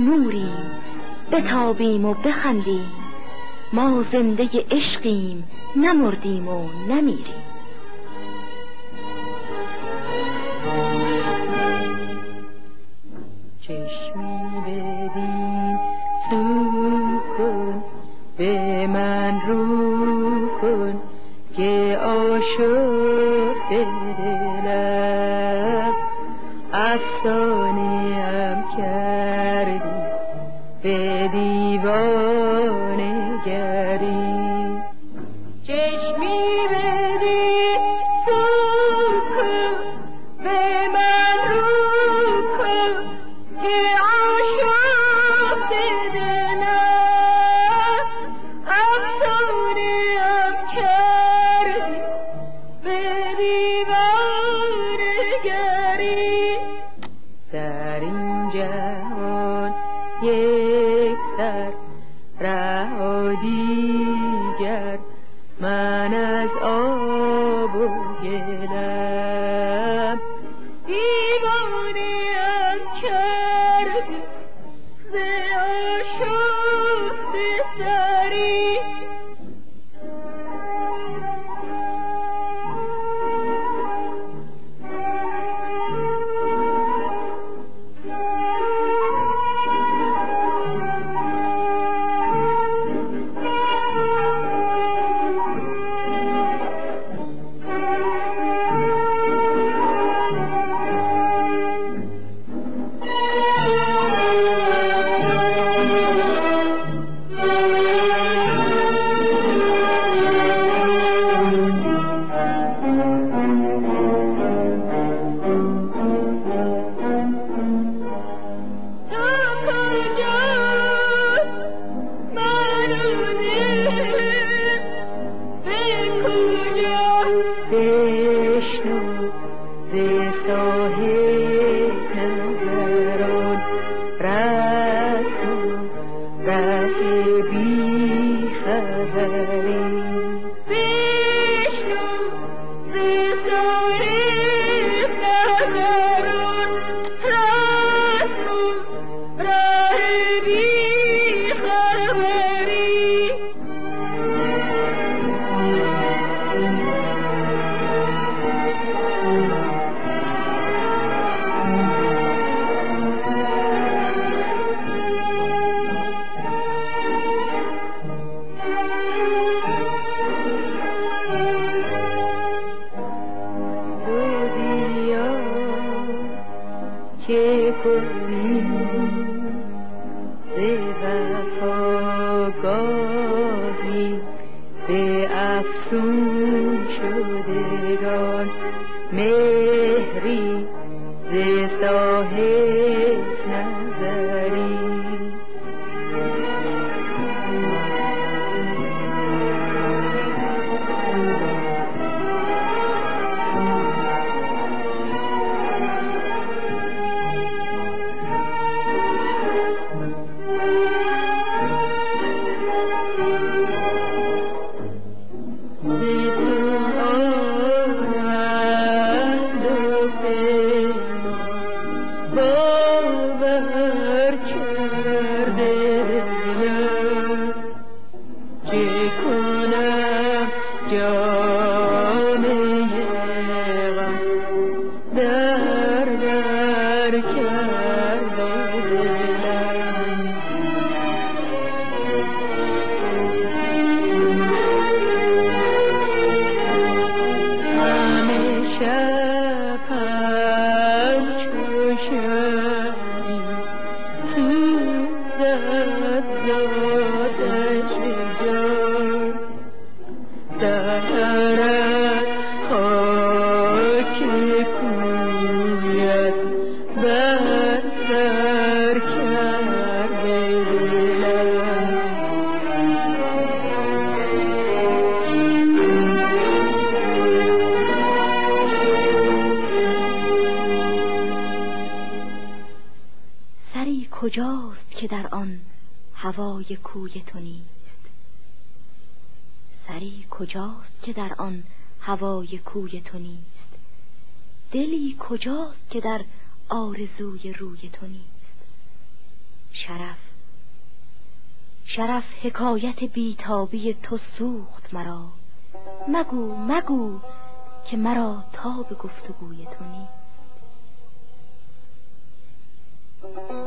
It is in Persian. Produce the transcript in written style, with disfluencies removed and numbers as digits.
نوریم، بتابیم و بخندیم، ما زنده عشقیم، نمردیم و نمیریم. چشمی بدین سو کن، به من رو کن که آشفته دلم، افسانه ام کردی به دیوانه گری. چشمی بدی سو کن، به من رو کن که آشفته دلم، افسانه ام کردی به دیوانه گری. در این جهان یک سر ره و دیگر، من از آب و گلم، دیوانه ام کردی ز آشفته سری. که کنی ز وفاگاهی به افسون شدگان، مهری ز صاحب نظری. کجاست که در آن هوای کوی تو نیست؟ سری کجاست که در آن هوای کوی تو نیست؟ دلی کجاست که در آرزوی روی تو نیست؟ شرف حکایت بیتابی تو سوخت مرا. مگو که مرا تاب گفتگوی تو نیست.